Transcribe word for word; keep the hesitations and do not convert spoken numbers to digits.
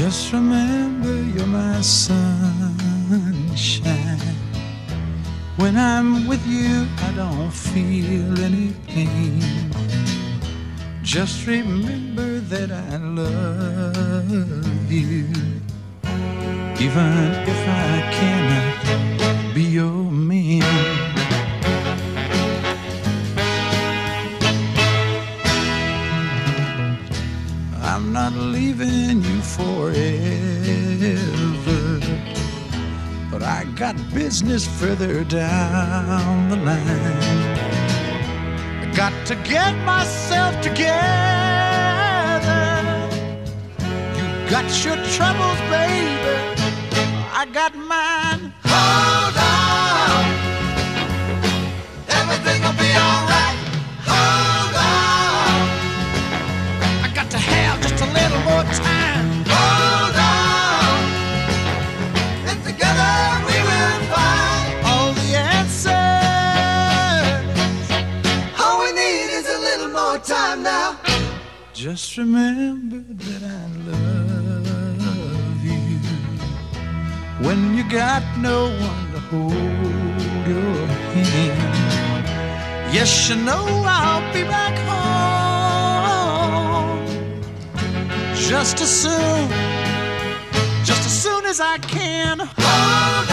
Just remember you're my sunshine. When I'm with you, I don't feel any pain. Just remember that I love you, even if I cannot be your man. I'm not leaving you forever, but I got business further down the line. I got to get myself together. You got your troubles, baby, I got mine. Hold on, everything will be alright. Hold on, I got to have just a little more time. Hold on, and together we will find all the answers. All we need is a little more time now. Just remember that I love you when you got no one to hold your hand. Yes, you know I'll be back home just as soon, just as soon as I can. Hold